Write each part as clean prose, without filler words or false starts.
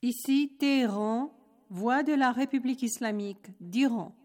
Ici Téhéran, voix de la République islamique d'Iran.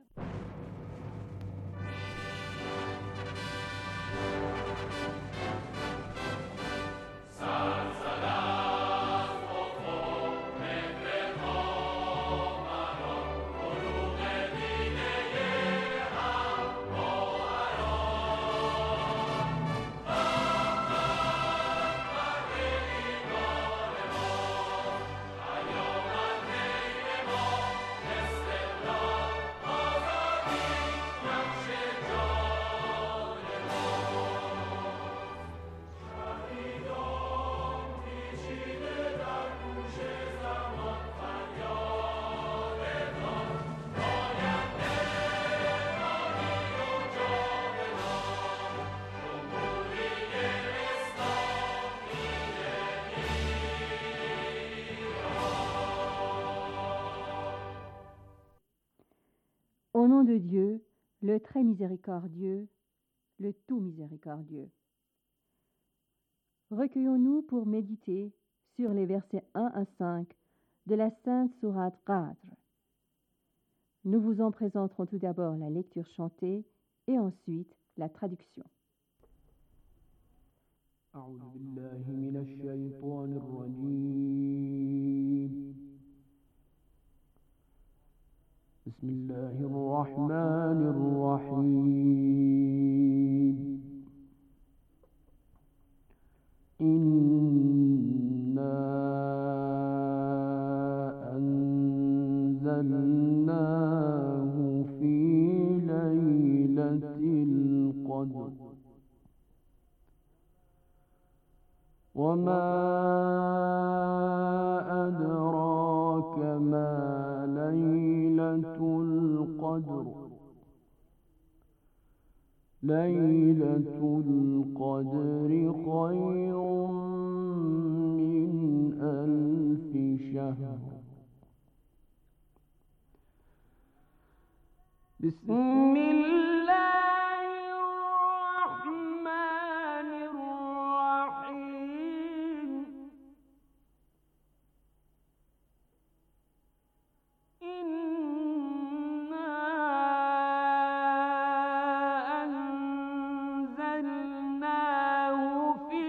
Au nom de Dieu, le très miséricordieux, le tout miséricordieux. Recueillons-nous pour méditer sur les versets 1 à 5 de la Sainte Sourate Qadr. Nous vous en présenterons tout d'abord la lecture chantée et ensuite la traduction. أعوذ بالله من الشيطان الرجيم بسم الله الرحمن الرحيم إنا أنزلناه في ليلة القدر وما أدراك ما ليلة القدر ليلة القدر خير من 1000 شهر بسم الله الرحمن الرحيم إنا أنزلناه في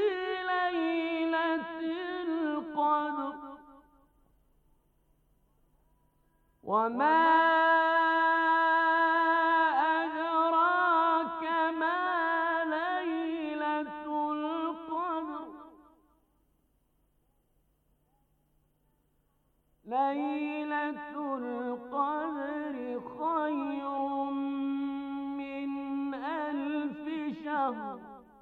ليلة القدر وما أدراك ما ليلة القدر ليلة القدر خير من 1000 شهر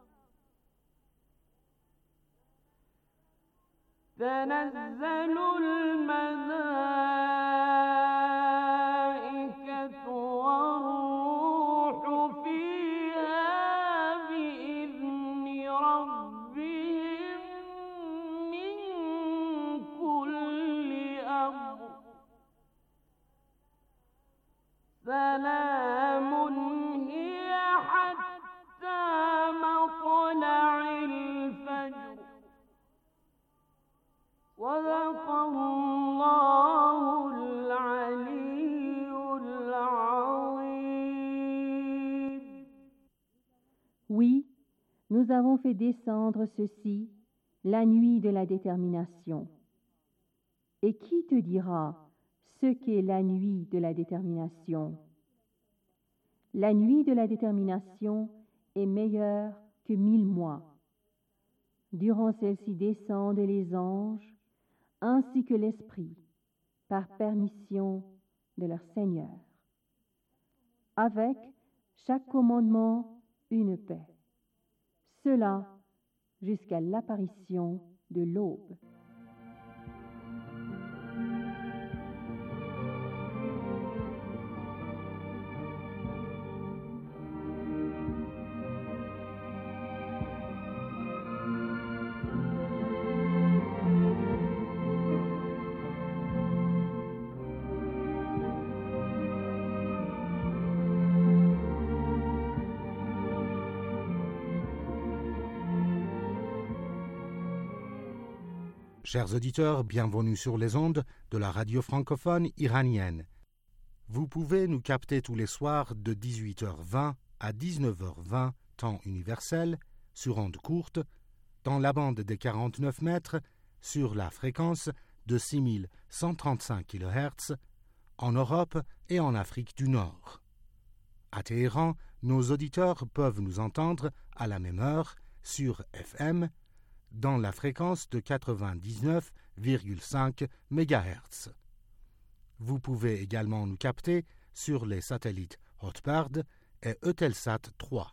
تنزل الملائكة والروح فيها بإذن ربهم من كل أمر سلام هي حتى مطلع الفجر صدق الله العلي العظيم. Oui, nous avons fait descendre ceci la nuit de la détermination. Et qui te dira ce qu'est la nuit de la détermination? La nuit de la détermination est meilleure que 1000 mois. Durant celle-ci descendent les anges ainsi que l'Esprit, par permission de leur Seigneur. Avec chaque commandement, une paix. Cela jusqu'à l'apparition de l'aube. Chers auditeurs, bienvenue sur les ondes de la radio francophone iranienne. Vous pouvez nous capter tous les soirs de 18h20 à 19h20, temps universel, sur ondes courtes, dans la bande des 49 mètres, sur la fréquence de 6135 kHz, en Europe et en Afrique du Nord. À Téhéran, nos auditeurs peuvent nous entendre à la même heure sur FM, dans la fréquence de 99,5 MHz. Vous pouvez également nous capter sur les satellites Hotbird et Eutelsat 3.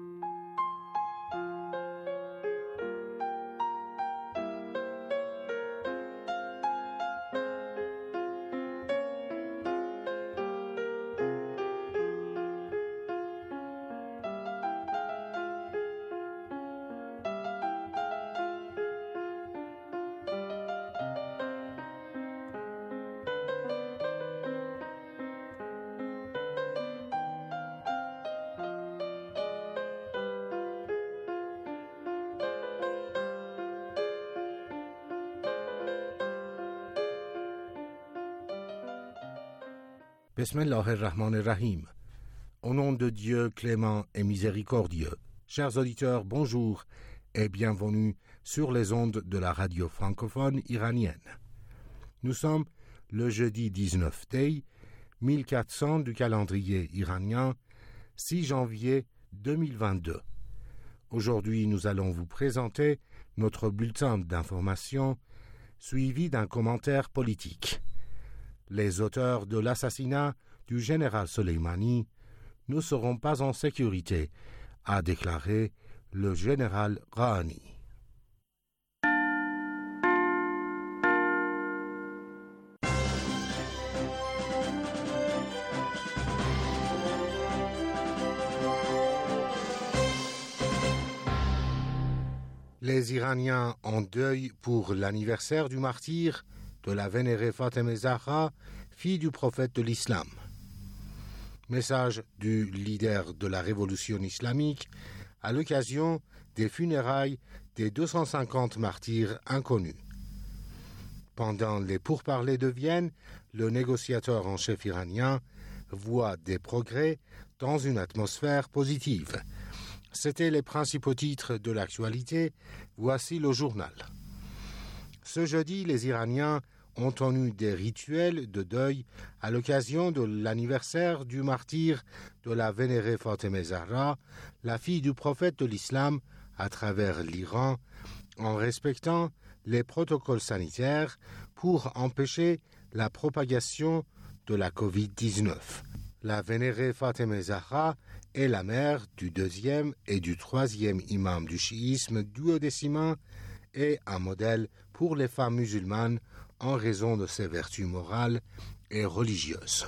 Bismillah ar-Rahman ar-Rahim. Au nom de Dieu clément et miséricordieux. Chers auditeurs, bonjour et bienvenue sur les ondes de la radio francophone iranienne. Nous sommes le jeudi 19 Tey, 1400 du calendrier iranien, 6 janvier 2022. Aujourd'hui, nous allons vous présenter notre bulletin d'information suivi d'un commentaire politique. Les auteurs de l'assassinat du général Soleimani ne seront pas en sécurité, a déclaré le général Rouhani. Les Iraniens en deuil pour l'anniversaire du martyre de la vénérée Fatemeh Zahra, fille du prophète de l'islam. Message du leader de la révolution islamique à l'occasion des funérailles des 250 martyrs inconnus. Pendant les pourparlers de Vienne, le négociateur en chef iranien voit des progrès dans une atmosphère positive. C'étaient les principaux titres de l'actualité. Voici le journal. Ce jeudi, les Iraniens ont tenu des rituels de deuil à l'occasion de l'anniversaire du martyre de la vénérée Fatemeh Zahra, la fille du prophète de l'islam, à travers l'Iran, en respectant les protocoles sanitaires pour empêcher la propagation de la Covid-19. La vénérée Fatemeh Zahra est la mère du deuxième et du troisième imam du chiisme duodécimain et un modèle pour les femmes musulmanes en raison de ses vertus morales et religieuses.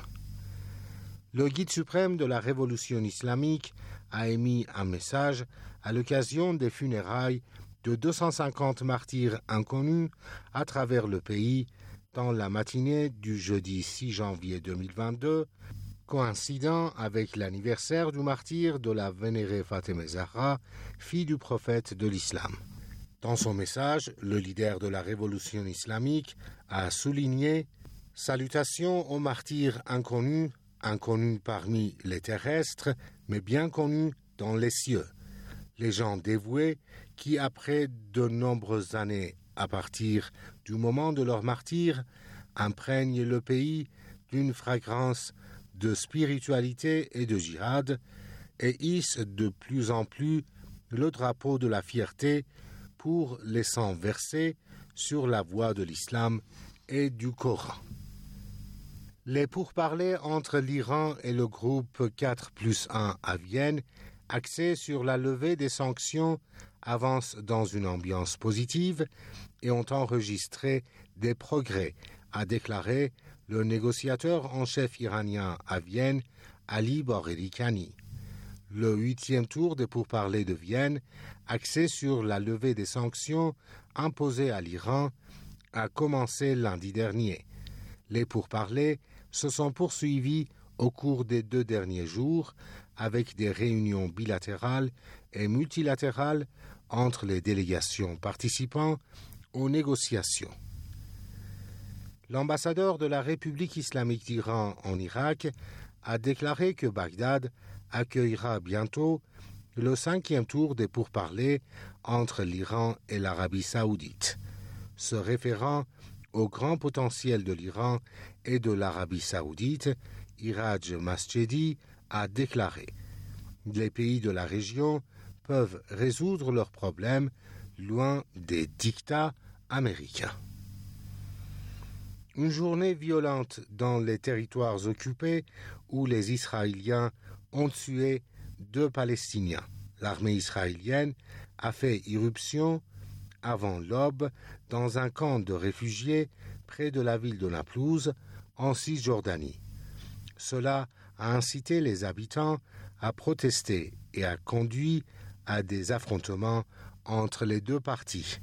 Le guide suprême de la révolution islamique a émis un message à l'occasion des funérailles de 250 martyrs inconnus à travers le pays dans la matinée du jeudi 6 janvier 2022, coïncidant avec l'anniversaire du martyre de la vénérée Fatemeh Zahra, fille du prophète de l'islam. Dans son message, le leader de la révolution islamique a souligné « Salutations aux martyrs inconnus, inconnus parmi les terrestres, mais bien connus dans les cieux. Les gens dévoués qui, après de nombreuses années à partir du moment de leur martyre, imprègnent le pays d'une fragrance de spiritualité et de djihad et hissent de plus en plus le drapeau de la fierté pour les sangs versés sur la voie de l'islam et du Coran. » Les pourparlers entre l'Iran et le groupe 4+1 à Vienne, axés sur la levée des sanctions, avancent dans une ambiance positive et ont enregistré des progrès, a déclaré le négociateur en chef iranien à Vienne, Ali Bagheri-Kani. Le 8e tour des pourparlers de Vienne, axé sur la levée des sanctions imposées à l'Iran, a commencé lundi dernier. Les pourparlers se sont poursuivis au cours des 2 derniers jours avec des réunions bilatérales et multilatérales entre les délégations participant aux négociations. L'ambassadeur de la République islamique d'Iran en Irak a déclaré que Bagdad accueillera bientôt le 5e tour des pourparlers entre l'Iran et l'Arabie saoudite. Se référant au grand potentiel de l'Iran et de l'Arabie saoudite, Iraj Masjedi a déclaré « Les pays de la région peuvent résoudre leurs problèmes loin des dictats américains ». Une journée violente dans les territoires occupés où les Israéliens ont tué 2 Palestiniens. L'armée israélienne a fait irruption avant l'aube dans un camp de réfugiés près de la ville de Naplouse, en Cisjordanie. Cela a incité les habitants à protester et a conduit à des affrontements entre les 2 parties.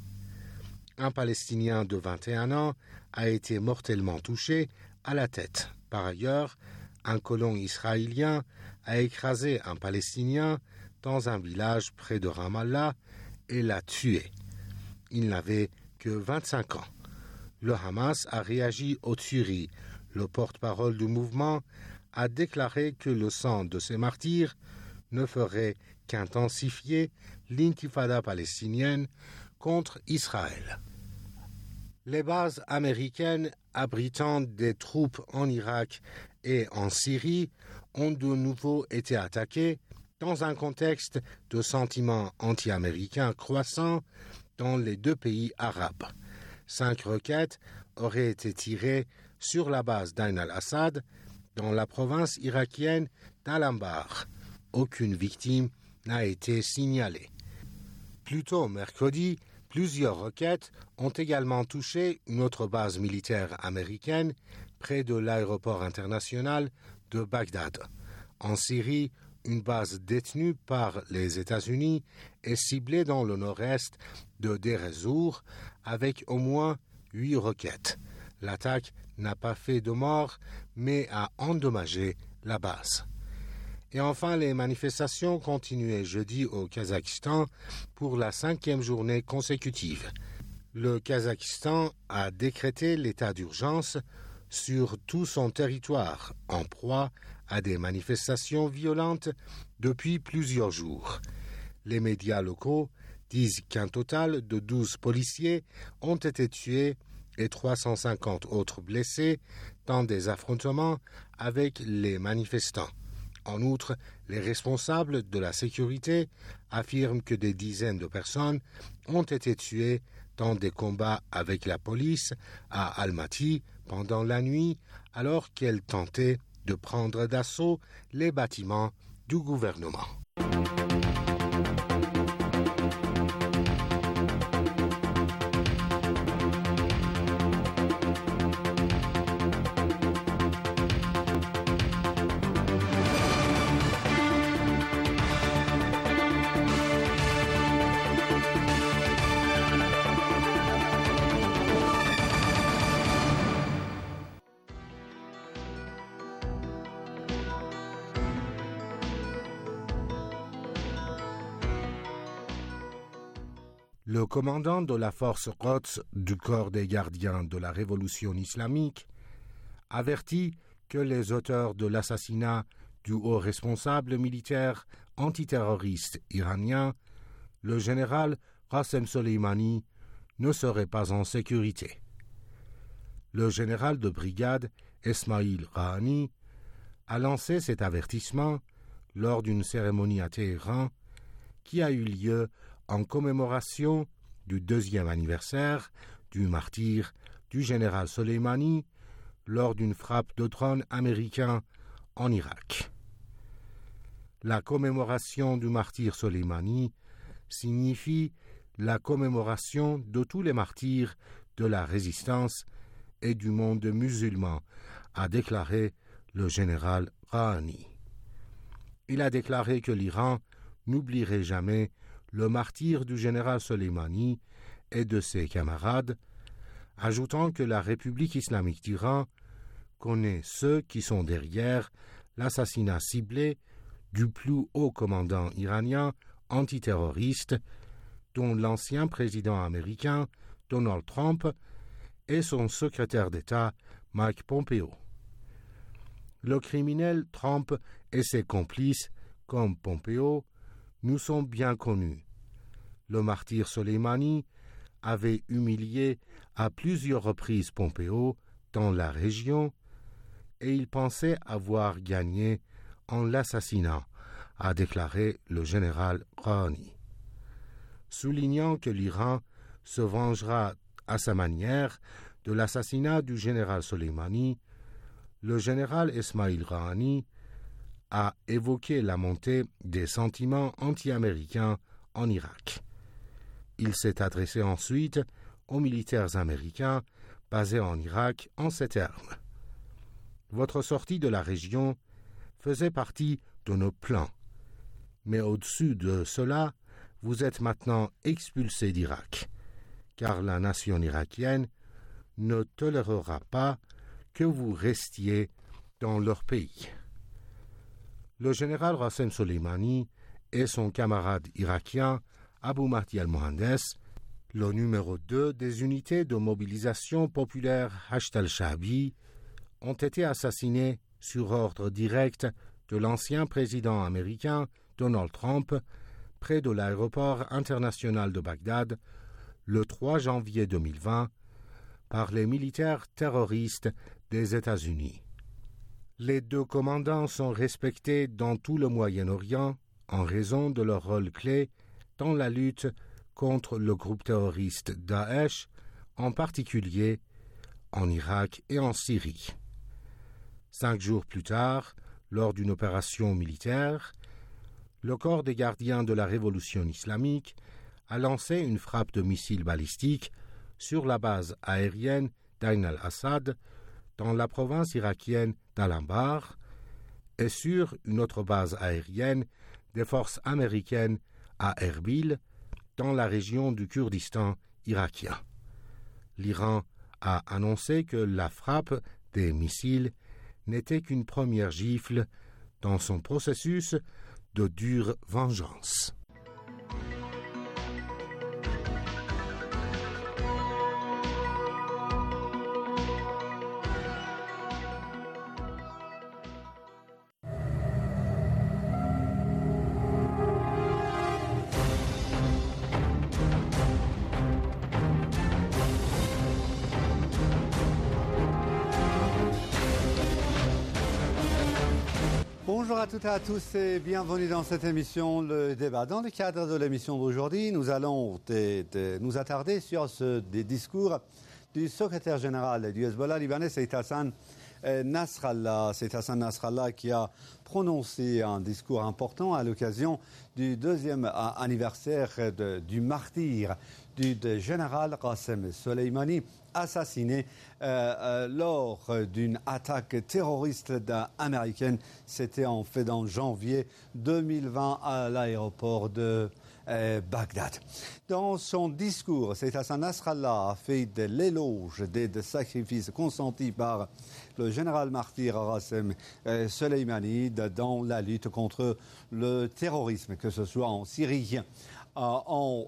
Un Palestinien de 21 ans a été mortellement touché à la tête. Par ailleurs, un colon israélien a écrasé un Palestinien dans un village près de Ramallah et l'a tué. Il n'avait que 25 ans. Le Hamas a réagi aux tueries. Le porte-parole du mouvement a déclaré que le sang de ces martyrs ne ferait qu'intensifier l'intifada palestinienne contre Israël. Les bases américaines abritant des troupes en Irak et en Syrie ont de nouveau été attaquées dans un contexte de sentiments anti-américains croissants dans les 2 pays arabes. 5 roquettes auraient été tirées sur la base d'Ain al-Assad dans la province irakienne d'Al-Anbar. Aucune victime n'a été signalée. Plus tôt mercredi, plusieurs roquettes ont également touché une autre base militaire américaine près de l'aéroport international de Bagdad. En Syrie, une base détenue par les États-Unis est ciblée dans le nord-est de Deir ez-Zor avec au moins 8 roquettes. L'attaque n'a pas fait de morts, mais a endommagé la base. Et enfin, les manifestations continuaient jeudi au Kazakhstan pour la 5e journée consécutive. Le Kazakhstan a décrété l'état d'urgence sur tout son territoire, en proie à des manifestations violentes depuis plusieurs jours. Les médias locaux disent qu'un total de 12 policiers ont été tués et 350 autres blessés dans des affrontements avec les manifestants. En outre, les responsables de la sécurité affirment que des dizaines de personnes ont été tuées dans des combats avec la police à Almaty pendant la nuit, alors qu'elles tentaient de prendre d'assaut les bâtiments du gouvernement. Le commandant de la force Quds du corps des gardiens de la révolution islamique avertit que les auteurs de l'assassinat du haut responsable militaire antiterroriste iranien, le général Qassem Soleimani, ne seraient pas en sécurité. Le général de brigade Esmail Rouhani a lancé cet avertissement lors d'une cérémonie à Téhéran qui a eu lieu en commémoration du 2e anniversaire du martyre du général Soleimani lors d'une frappe de drone américain en Irak. La commémoration du martyr Soleimani signifie la commémoration de tous les martyrs de la résistance et du monde musulman, a déclaré le général Rouhani. Il a déclaré que l'Iran n'oublierait jamais le martyre du général Soleimani et de ses camarades, ajoutant que la République islamique d'Iran connaît ceux qui sont derrière l'assassinat ciblé du plus haut commandant iranien antiterroriste, dont l'ancien président américain Donald Trump, et son secrétaire d'État, Mike Pompeo. Le criminel Trump et ses complices, comme Pompeo, nous sont bien connus. Le martyr Soleimani avait humilié à plusieurs reprises Pompeo dans la région et il pensait avoir gagné en l'assassinat, a déclaré le général Rouhani. Soulignant que l'Iran se vengera à sa manière de l'assassinat du général Soleimani, le général Esmail Rouhani a évoqué la montée des sentiments anti-américains en Irak. Il s'est adressé ensuite aux militaires américains basés en Irak en ces termes. Votre sortie de la région faisait partie de nos plans, mais au-dessus de cela, vous êtes maintenant expulsés d'Irak, car la nation irakienne ne tolérera pas que vous restiez dans leur pays. Le général Qassem Soleimani et son camarade irakien Abu Mahdi al-Mohandes, le numéro 2 des unités de mobilisation populaire Hashd al-Shaabi, ont été assassinés sur ordre direct de l'ancien président américain Donald Trump près de l'aéroport international de Bagdad le 3 janvier 2020 par les militaires terroristes des États-Unis. Les deux commandants sont respectés dans tout le Moyen-Orient en raison de leur rôle clé dans la lutte contre le groupe terroriste Daesh, en particulier en Irak et en Syrie. 5 jours plus tard, lors d'une opération militaire, le corps des gardiens de la révolution islamique a lancé une frappe de missiles balistiques sur la base aérienne d'Ain al-Assad, dans la province irakienne d'Al-Anbar, et sur une autre base aérienne des forces américaines à Erbil, dans la région du Kurdistan irakien. L'Iran a annoncé que la frappe des missiles n'était qu'une première gifle dans son processus de dure vengeance. Bonjour à toutes et à tous et bienvenue dans cette émission, le débat. Dans le cadre de l'émission d'aujourd'hui, nous allons nous attarder sur des discours du secrétaire général du Hezbollah libanais, Saïd Hassan Nasrallah. Saïd Hassan Nasrallah qui a prononcé un discours important à l'occasion du 2e anniversaire du martyre du général Qassem Soleimani, assassiné lors d'une attaque terroriste américaine. C'était en fait en janvier 2020 à l'aéroport de Bagdad. Dans son discours, Saïd Hassan Nasrallah a fait de l'éloge des sacrifices consentis par le général martyr Qassem Soleimani dans la lutte contre le terrorisme, que ce soit en Syrie, en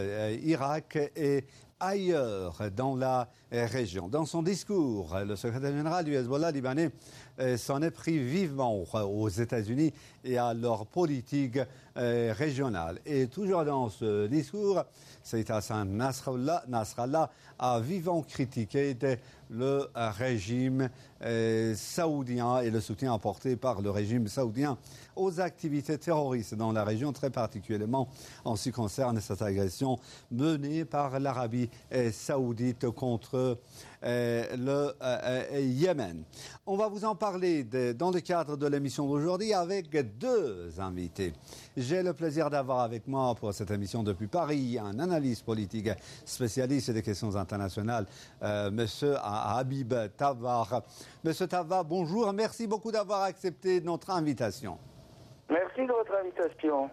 Irak et ailleurs dans la région. Dans son discours, le secrétaire général du Hezbollah libanais s'en est pris vivement aux États-Unis et à leur politique régionale. Et toujours dans ce discours, Saïd Hassan Nasrallah a vivement critiqué le régime saoudien et le soutien apporté par le régime saoudien aux activités terroristes dans la région, très particulièrement en ce qui concerne cette agression menée par l'Arabie saoudite contre le Yémen. On va vous en parler dans le cadre de l'émission d'aujourd'hui avec deux invités. J'ai le plaisir d'avoir avec moi pour cette émission depuis Paris un analyste politique spécialiste des questions internationales, Monsieur Habib Tawwar. Monsieur Tawwar, bonjour, merci beaucoup d'avoir accepté notre invitation. Merci de votre invitation.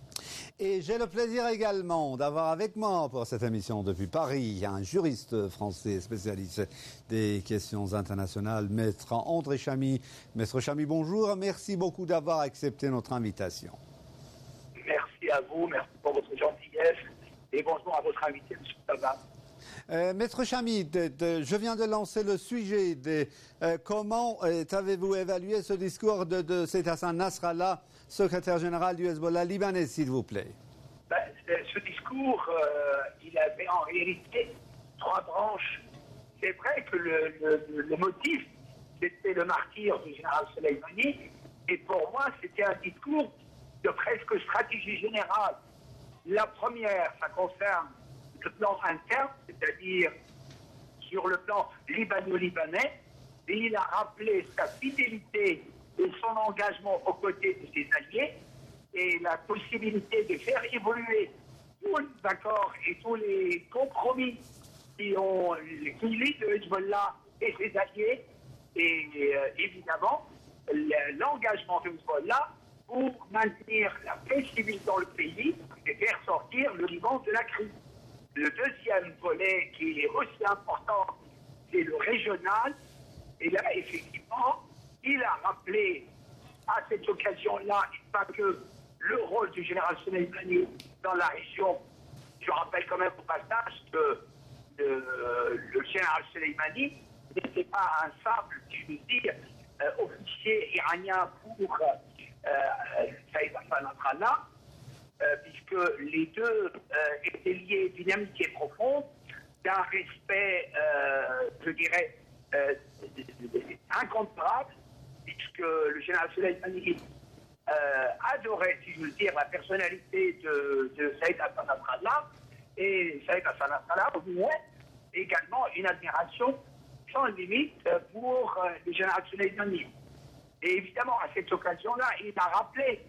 Et j'ai le plaisir également d'avoir avec moi pour cette émission depuis Paris un juriste français spécialiste des questions internationales, Maître André Chamy. Maître Chamy, bonjour, merci beaucoup d'avoir accepté notre invitation. Merci à vous, merci pour votre gentillesse et bonjour à votre invité, M. Tawwar. Maître Chamid, je viens de lancer le sujet de comment avez-vous évalué ce discours de Saïd Hassan Nasrallah, secrétaire général du Hezbollah libanais, s'il vous plaît? Ce discours, il avait en réalité 3 branches. C'est vrai que le motif, c'était le martyre du général Soleimani, et pour moi, c'était un discours de presque stratégie générale. La première, ça concerne le plan interne, c'est-à-dire sur le plan libano-libanais, et il a rappelé sa fidélité et son engagement aux côtés de ses alliés, et la possibilité de faire évoluer tous les accords et tous les compromis qui lient le Hezbollah et ses alliés, et évidemment l'engagement de Hezbollah pour maintenir la paix civile dans le pays et faire sortir le Liban de la crise. Le deuxième volet qui est aussi important, c'est le régional, et là effectivement il a rappelé à cette occasion-là, et pas que, le rôle du général Soleimani dans la région. Je rappelle quand même au passage que le général Soleimani n'était pas un simple, je veux dire, officier iranien pour Saïd Hassan Nasrallah, puisque les deux étaient liés d'une amitié profonde, d'un respect, je dirais, incomparable, puisque le général Soleimani adorait, si je veux dire, la personnalité de Saïd Hassan Nasrallah, et Saïd Hassan Nasrallah avouait également une admiration sans limite pour le général Soleimani. Et évidemment, à cette occasion-là, il a rappelé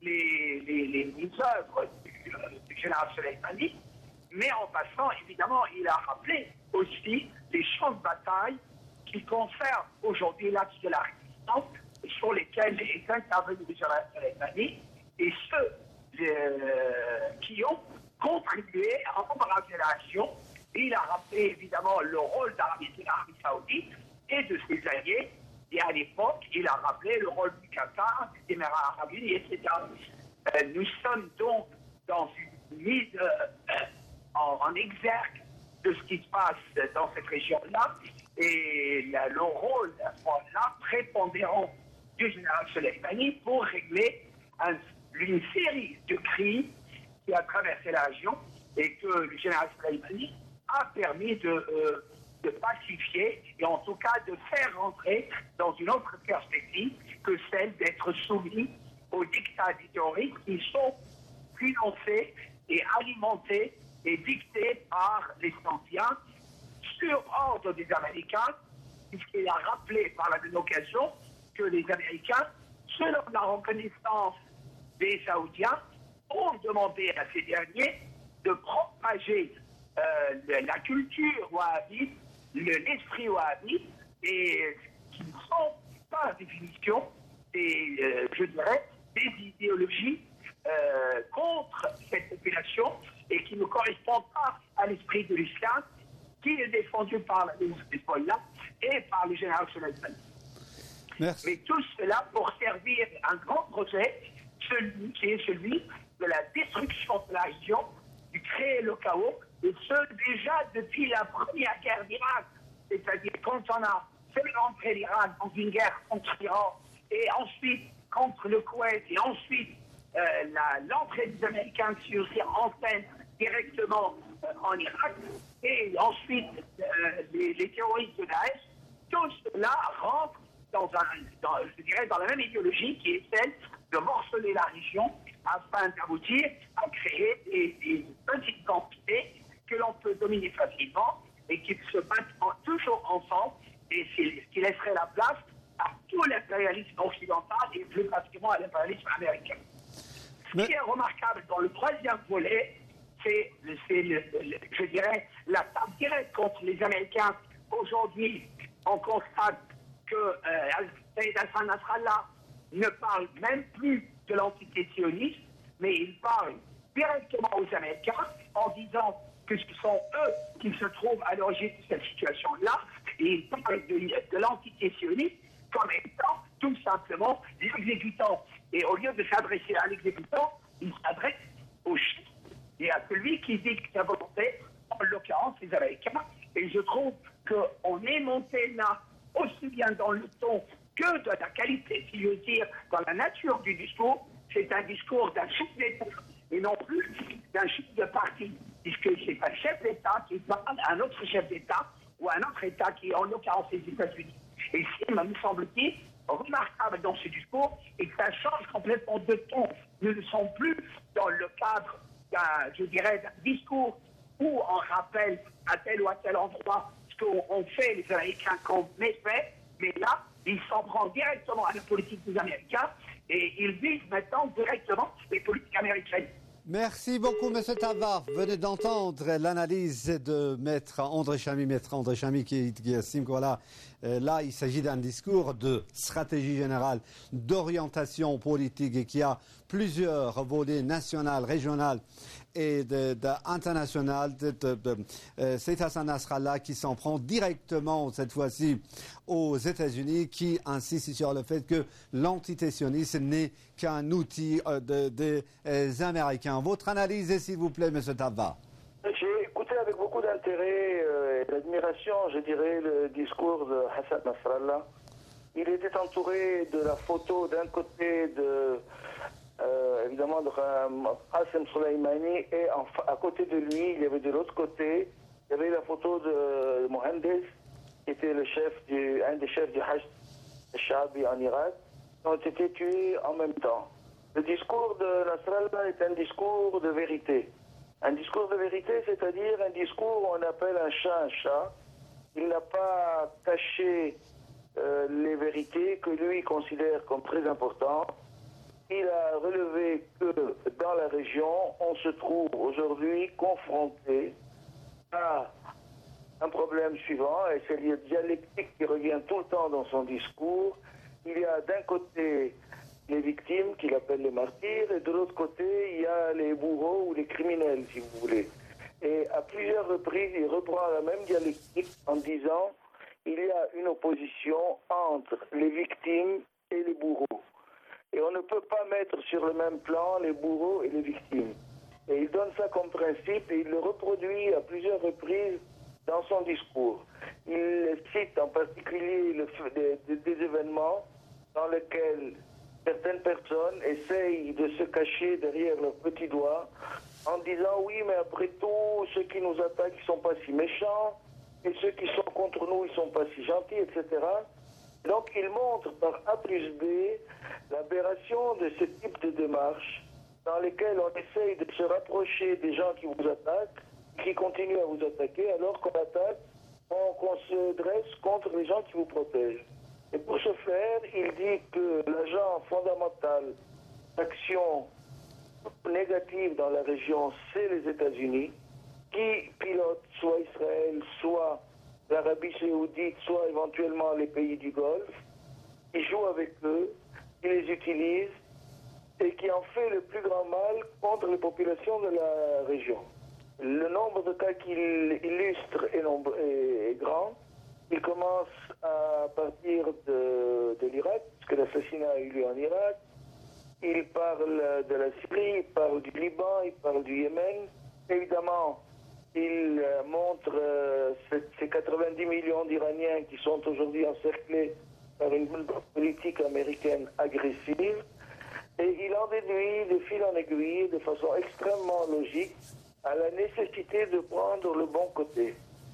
les œuvres du général Soleimani, mais en passant, évidemment, il a rappelé aussi les champs de bataille qui conservent aujourd'hui l'axe de la résistance, sur lesquels est intervenu le général Soleimani, et ceux qui ont contribué à embrasser la région. Il a rappelé évidemment le rôle d'Arabie Saoudite et de ses alliés, et à l'époque, il a rappelé le rôle du Qatar, des Émirats Arabes Unis, etc. Nous sommes donc dans une mise en exergue de ce qui se passe dans cette région-là, et le rôle à ce moment-là prépondérant du général Soleimani pour régler une série de crises qui a traversé la région et que le général Soleimani a permis de pacifier et en tout cas de faire rentrer dans une autre perspective que celle d'être soumis aux dictats des terroristes qui sont financés et alimentés et dictés par les Saoudiens sur ordre des Américains, puisqu'il a rappelé par la même occasion que les Américains, selon la reconnaissance des Saoudiens, ont demandé à ces derniers de propager la culture wahhabite, l'esprit wahhabite, et qui sont, par définition, je dirais, des idéologies contre cette population et qui ne correspondent pas à l'esprit de l'islam qui est défendu par la Hezbollah et par le général Soleimani. Merci. Mais tout cela pour servir un grand projet, qui est celui de la destruction de la région, de créer le chaos, et ce déjà depuis la première guerre d'Irak. C'est-à-dire quand on a fait rentrer l'Irak dans une guerre contre l'Iran, et ensuite contre le Koweït, et ensuite l'entrée des Américains sur en scène directement en Irak, et ensuite les terroristes de Daesh, tout cela rentre dans la même idéologie qui est celle de morceler la région afin d'aboutir à créer des petites quantités que l'on peut dominer facilement et qui se battent toujours ensemble, et c'est ce qui laisserait la place à tout l'impérialisme occidental et plus pratiquement à l'impérialisme américain. Ce qui est remarquable dans le troisième volet, c'est je dirais, l'attaque directe contre les Américains. Aujourd'hui, on constate que Saïd Hassan Nasrallah ne parle même plus de l'entité sioniste, mais il parle directement aux Américains en disant que ce sont eux qui se trouvent à l'origine de cette situation-là, et il parle de l'entité sioniste comme étant tout simplement l'exécutant. Et au lieu de s'adresser à l'exécutant, il s'adresse au chef et à celui qui dicte sa volonté en l'occurrence les Américains. Et je trouve qu'on est monté là, aussi bien dans le ton que de la qualité, si je veux dire, dans la nature du discours. C'est un discours d'un chef d'État et non plus d'un chef de parti, puisque c'est un chef d'État qui parle à un autre chef d'État ou à un autre État qui est en l'occurrence les États-Unis. Et ce qui me semble-t-il remarquable dans ce discours, et que ça change complètement de ton. Nous ne sommes plus dans le cadre d'un discours où on rappelle à tel ou à tel endroit ce qu'ont fait les Américains comme méfait, mais là, ils s'en prennent directement à la politique des Américains et ils visent maintenant directement les politiques américaines. Merci beaucoup, M. Tavar. Vous venez d'entendre l'analyse de Maître André Chamy qui estime que voilà, là, il s'agit d'un discours de stratégie générale, d'orientation politique et qui a plusieurs volets national, régional et international. C'est Hassan Nasrallah qui s'en prend directement, cette fois-ci, aux États-Unis, qui insiste sur le fait que l'antitétionnisme n'est qu'un outil des Américains. Votre analyse, s'il vous plaît, M. Tavar. J'ai écouté avec beaucoup d'intérêt et d'admiration, je dirais, le discours de Hassan Nasrallah. Il était entouré de la photo d'un côté évidemment de Qasem Soleimani et à côté de lui, il y avait de l'autre côté, il y avait la photo de Mohandes, qui était un des chefs du Hajj al-Sha'bi en Irak, qui ont été tués en même temps. Le discours de Nasrallah est un discours de vérité. Un discours de vérité, c'est-à-dire un discours où on appelle un chat. Il n'a pas caché les vérités que lui considère comme très importantes. Il a relevé que dans la région, on se trouve aujourd'hui confronté à un problème suivant, et c'est le dialectique qui revient tout le temps dans son discours. Il y a d'un côté les victimes, qu'il appelle les martyrs, et de l'autre côté, il y a les bourreaux ou les criminels, si vous voulez. Et à plusieurs reprises, il reprend la même dialectique en disant il y a une opposition entre les victimes et les bourreaux. Et on ne peut pas mettre sur le même plan les bourreaux et les victimes. Et il donne ça comme principe et il le reproduit à plusieurs reprises dans son discours. Il cite en particulier des événements dans lesquels certaines personnes essayent de se cacher derrière leurs petits doigts en disant oui, mais après tout, ceux qui nous attaquent, ils ne sont pas si méchants, et ceux qui sont contre nous, ils ne sont pas si gentils, etc. Donc il montre par A plus B l'aberration de ce type de démarche dans lesquelles on essaye de se rapprocher des gens qui vous attaquent, qui continuent à vous attaquer, alors qu'on attaque, qu'on se dresse contre les gens qui vous protègent. Et pour ce faire, il dit que l'agent fondamental d'action négative dans la région, c'est les États-Unis, qui pilotent soit Israël, soit l'Arabie Saoudite, soit éventuellement les pays du Golfe, qui jouent avec eux, qui les utilisent et qui en fait le plus grand mal contre les populations de la région. Le nombre de cas qu'il illustre est grand. Il commence à partir de l'Irak, puisque l'assassinat a eu lieu en Irak. Il parle de la Syrie, il parle du Liban, il parle du Yémen. Évidemment, il montre ces 90 millions d'Iraniens qui sont aujourd'hui encerclés par une politique américaine agressive. Et il en déduit de fil en aiguille, de façon extrêmement logique, à la nécessité de prendre le bon côté.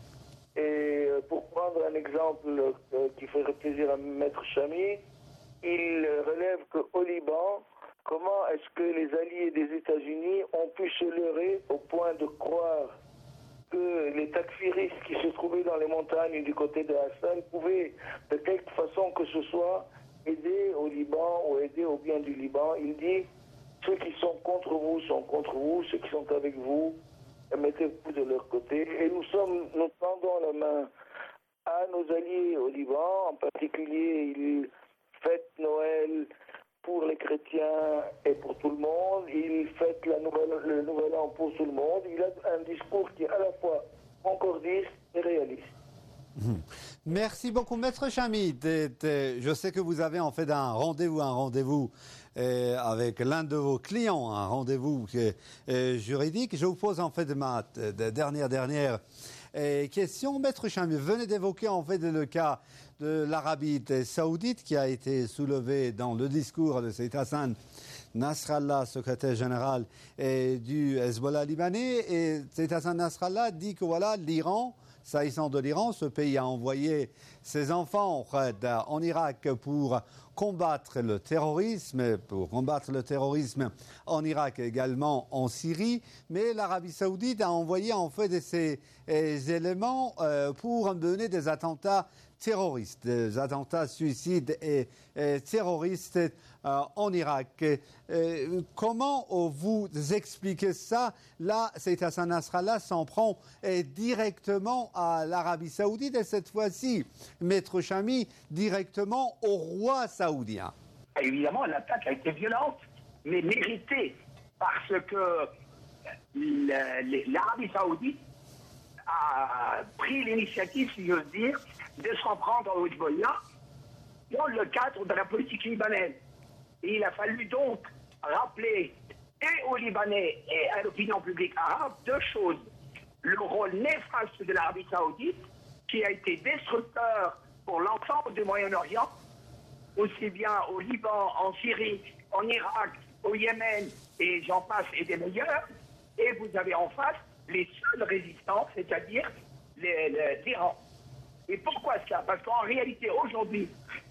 Et pour prendre un exemple qui ferait plaisir à Maître Chamy, il relève qu'au Liban, comment est-ce que les alliés des États-Unis ont pu se leurrer au point de croire que les takfiristes qui se trouvaient dans les montagnes du côté de Hassan pouvaient, de quelque façon que ce soit, aider au Liban ou aider au bien du Liban. Il dit, ceux qui sont contre vous sont contre vous, ceux qui sont avec vous, mettez-vous de leur côté. Et nous tendons la main à nos alliés au Liban, en particulier, il fête Noël pour les chrétiens et pour tout le monde. Il fête le nouvel an pour tout le monde. Il a un discours qui est à la fois concordiste et réaliste. Merci beaucoup, Maître Chamid. Je sais que vous avez en fait un rendez-vous avec l'un de vos clients, un rendez-vous juridique. Je vous pose en fait ma dernière question. Maître Chamid, venez d'évoquer en fait le cas de l'Arabie saoudite qui a été soulevé dans le discours de Sayyid Hassan Nasrallah, secrétaire général du Hezbollah libanais. Et Sayyid Hassan Nasrallah dit que voilà, l'Iran, s'agissant de l'Iran, ce pays a envoyé ses enfants en Irak pour combattre le terrorisme en Irak et également en Syrie. Mais l'Arabie saoudite a envoyé en fait ces éléments pour mener des attentats terroristes, des attentats suicides et terroristes en Irak. Comment vous expliquez ça? Là, Sayyid Hassan Nasrallah s'en prend directement à l'Arabie saoudite et cette fois-ci, Maître Chami, directement au roi saoudien. Évidemment, l'attaque a été violente, mais méritée, parce que l'Arabie saoudite a pris l'initiative, si j'ose dire, de s'en prendre au Hezbollah dans le cadre de la politique libanaise. Et il a fallu donc rappeler et aux Libanais et à l'opinion publique arabe deux choses. Le rôle néfaste de l'Arabie saoudite, qui a été destructeur pour l'ensemble du Moyen-Orient, aussi bien au Liban, en Syrie, en Irak, au Yémen, et j'en passe, et des meilleurs. Et vous avez en face les seuls résistants, c'est-à-dire l'Iran. Et pourquoi ça? Parce qu'en réalité, aujourd'hui,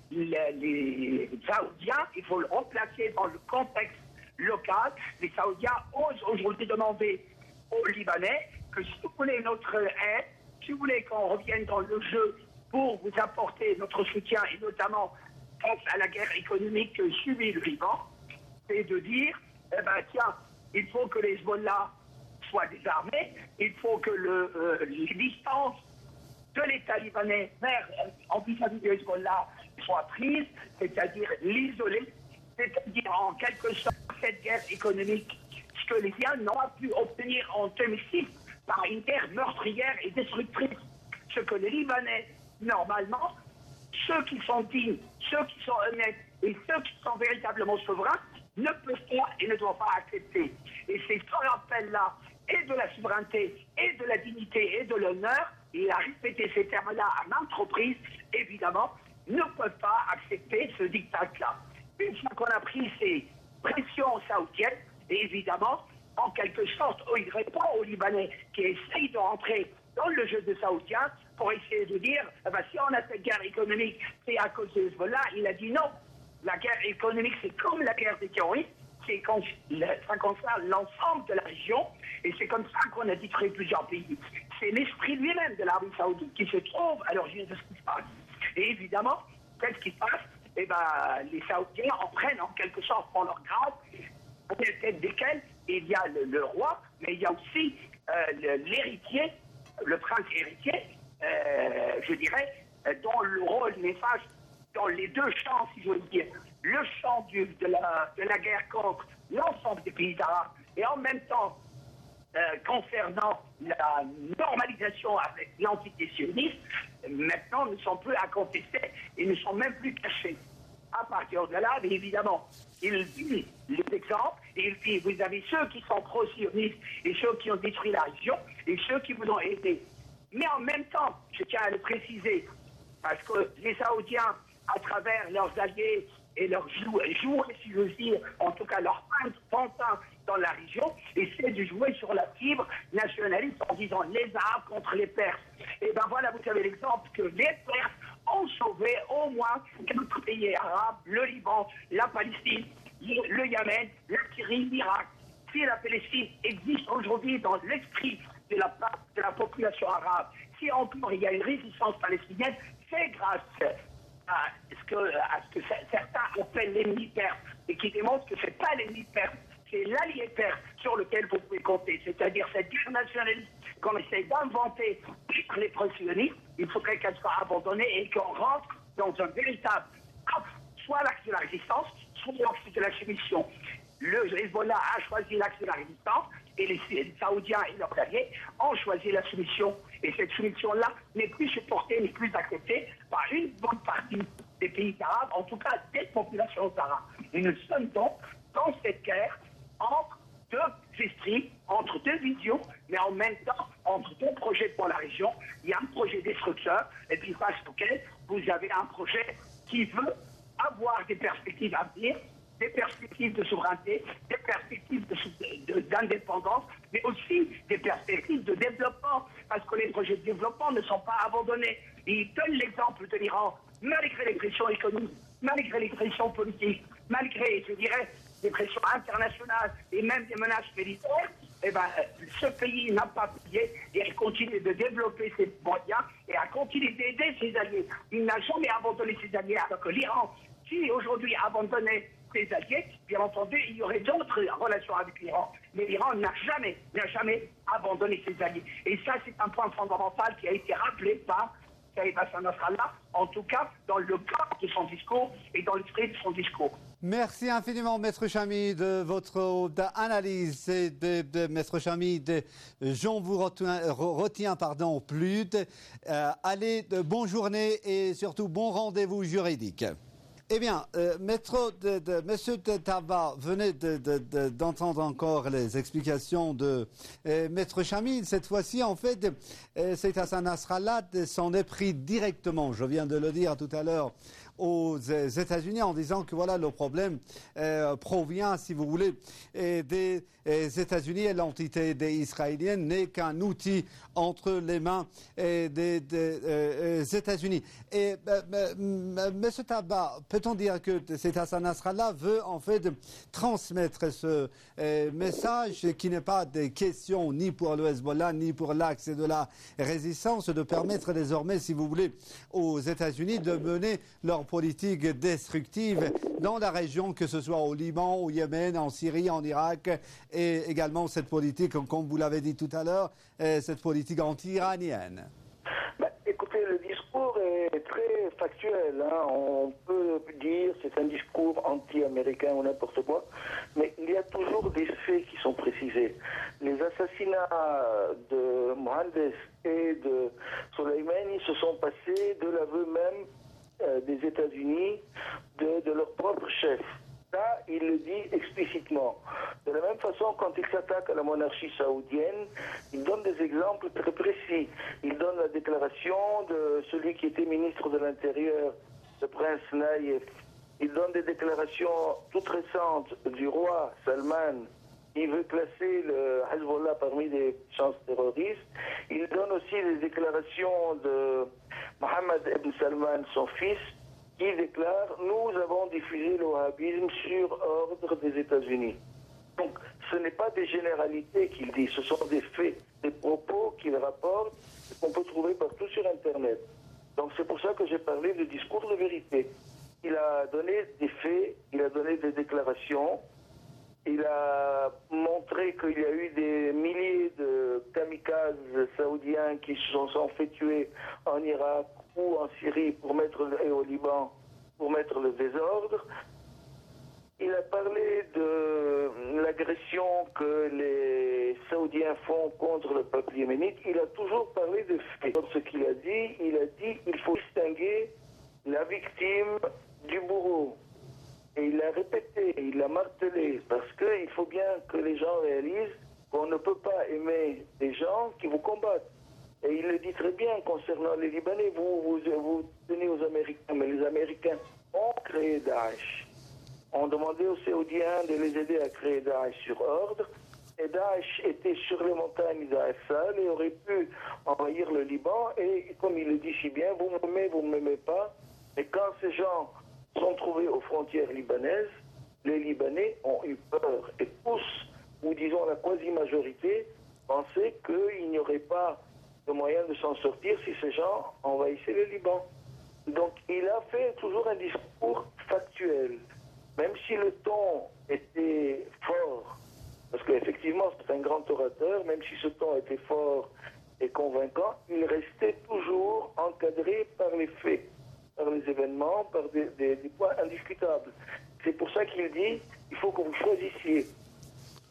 les Saoudiens, il faut le replacer dans le contexte local. Les Saoudiens osent aujourd'hui demander aux Libanais que si vous voulez notre aide, si vous voulez qu'on revienne dans le jeu pour vous apporter notre soutien, et notamment face à la guerre économique que subit le Liban, c'est de dire, tiens, il faut que les Hezbollah soient désarmés, il faut que les distances de l'État libanais en vis-à-vis du Hezbollah soit prise, c'est-à-dire l'isoler, c'est-à-dire en quelque sorte cette guerre économique, ce que les Liens n'ont pas pu obtenir en 2006 par une guerre meurtrière et destructrice. Ce que les Libanais, normalement, ceux qui sont dignes, ceux qui sont honnêtes et ceux qui sont véritablement souverains, ne peuvent pas et ne doivent pas accepter. Et c'est ce rappel-là, et de la souveraineté, et de la dignité, et de l'honneur, il a répété ces termes-là à maintes reprises, évidemment, ne peuvent pas accepter ce diktat-là. Une fois qu'on a pris ces pressions saoudiennes, et évidemment, en quelque sorte, il répond aux Libanais qui essayent de rentrer dans le jeu des Saoudiens pour essayer de dire, si on a cette guerre économique, c'est à cause de Hezbollah. Il a dit non. La guerre économique, c'est comme la guerre des terroristes, ça concerne l'ensemble de la région, et c'est comme ça qu'on a détruit plusieurs pays. C'est l'esprit lui-même de l'Arabie saoudite qui se trouve à l'origine de ce qui se passe. Et évidemment, qu'est-ce qui se passe? Les Saoudiens en prennent en quelque sorte pour leur grade, à la tête desquels il y a le roi, mais il y a aussi l'héritier, le prince héritier, je dirais, dont le rôle néfaste dans les deux champs, si je veux dire, le champ de la guerre contre l'ensemble des pays arabes, et en même temps, concernant la normalisation avec l'entité sioniste, maintenant ne sont plus à contester et ne sont même plus cachés. À partir de là, évidemment, il dit les exemples, et il dit, vous avez ceux qui sont pro-sionistes et ceux qui ont détruit la région, et ceux qui vous ont aidé. Mais en même temps, je tiens à le préciser, parce que les Saoudiens, à travers leurs alliés et leurs jouets, si je veux dire, en tout cas leurs pantins dans la région, essaient de jouer sur la fibre nationaliste en disant les Arabes contre les Perses. Et ben voilà, vous avez l'exemple que les Perses ont sauvé au moins 4 pays arabes, le Liban, la Palestine, le Yémen, la Syrie, l'Irak. Si la Palestine existe aujourd'hui dans l'esprit de la population arabe, si encore il y a une résistance palestinienne, c'est grâce à ce que certains appellent l'ennemi perse et qui démontre que ce n'est pas l'ennemi perse, c'est l'allié perse sur lequel vous pouvez compter. C'est-à-dire cette guerre nationaliste qu'on essaie d'inventer par les pro-sionistes, il faudrait qu'elle soit abandonnée et qu'on rentre dans un véritable axe, soit l'axe de la résistance, soit l'axe de la soumission. Le Hezbollah a choisi l'axe de la résistance et les Saoudiens et leurs alliés ont choisi la soumission. Et cette soumission-là n'est plus supportée, n'est plus acceptée par une bonne partie des pays arabes, en tout cas des populations arabes. Et nous sommes donc dans cette guerre entre deux esprits, entre deux visions, mais en même temps entre deux projets pour la région. Il y a un projet destructeur, et puis face auquel vous avez un projet qui veut avoir des perspectives à venir, des perspectives de souveraineté, des perspectives d'indépendance, mais aussi des perspectives de développement, parce que les projets de développement ne sont pas abandonnés. Et il donne l'exemple de l'Iran, malgré les pressions économiques, malgré les pressions politiques, malgré, je dirais, des pressions internationales et même des menaces militaires, eh ben, ce pays n'a pas plié et il continue de développer ses moyens et a continué d'aider ses alliés. Il n'a jamais abandonné ses alliés, alors que l'Iran, qui aujourd'hui a abandonné ses alliés, bien entendu, il y aurait d'autres relations avec l'Iran. Mais l'Iran n'a jamais abandonné ses alliés. Et ça, c'est un point fondamental qui a été rappelé par Saïd Hassan Nasrallah, en tout cas dans le cadre de son discours et dans l'esprit de son discours. Merci infiniment, Maître Chami, de votre analyse. Maître Chami, j'en vous retiens plus. Allez, bonne journée et surtout bon rendez-vous juridique. Eh bien, Monsieur Taba venait d'entendre encore les explications de Maître Chami. Cette fois-ci, en fait, Saïd Hassan Nasrallah s'en est pris directement, je viens de le dire tout à l'heure, aux États-Unis en disant que voilà, le problème provient, si vous voulez, des États-Unis, et l'entité des Israéliennes n'est qu'un outil entre les mains des États-Unis. Et M. Taba, peut-on dire que Saïd Hassan Nasrallah veut en fait transmettre ce message qui n'est pas des questions ni pour le Hezbollah ni pour l'axe de la résistance, de permettre désormais, si vous voulez, aux États-Unis de mener leur politique destructive dans la région, que ce soit au Liban, au Yémen, en Syrie, en Irak, et également cette politique, comme vous l'avez dit tout à l'heure, cette politique anti-iranienne. Écoutez, le discours est très factuel. On peut dire que c'est un discours anti-américain ou n'importe quoi, mais il y a toujours des faits qui sont précisés. Les assassinats de Mohandes et de Soleimani se sont passés de l'aveu même des États-Unis, de leur propre chef. Ça, il le dit explicitement. De la même façon, quand il s'attaque à la monarchie saoudienne, il donne des exemples très précis. Il donne la déclaration de celui qui était ministre de l'Intérieur, le prince Naïef. Il donne des déclarations toutes récentes du roi Salman. Il veut classer le Hezbollah parmi les puissances terroristes. Il donne aussi des déclarations de Mohammed ibn Salman, son fils, qui déclare « Nous avons diffusé le wahhabisme sur ordre des États-Unis ». Donc, ce n'est pas des généralités qu'il dit, ce sont des faits, des propos qu'il rapporte, qu'on peut trouver partout sur Internet. Donc, c'est pour ça que j'ai parlé de discours de vérité. Il a donné des faits, il a donné des déclarations, il a montré qu'il y a eu des milliers de kamikazes saoudiens qui se sont fait tuer en Irak ou en Syrie et au Liban pour mettre le désordre. Il a parlé de l'agression que les Saoudiens font contre le peuple yéménite. Il a toujours parlé de faits. Dans ce qu'il a dit, il faut distinguer la victime du bourreau. Et il l'a répété, il l'a martelé, parce qu'il faut bien que les gens réalisent qu'on ne peut pas aimer des gens qui vous combattent. Et il le dit très bien concernant les Libanais. Vous tenez aux Américains, mais les Américains ont créé Daesh. On demandait aux Saoudiens de les aider à créer Daesh sur ordre. Et Daesh était sur les montagnes d'Assal et aurait pu envahir le Liban. Et comme il le dit si bien, vous ne m'aimez pas. Et quand ces gens sont trouvés aux frontières libanaises, les Libanais ont eu peur. Et tous, ou disons la quasi-majorité, pensaient qu'il n'y aurait pas de moyen de s'en sortir si ces gens envahissaient le Liban. Donc il a fait toujours un discours factuel. Même si le ton était fort, parce qu'effectivement c'est un grand orateur, même si ce ton était fort et convaincant, il restait toujours encadré par les faits, par les événements, par des points indiscutables. C'est pour ça qu'il dit, il faut que vous choisissiez.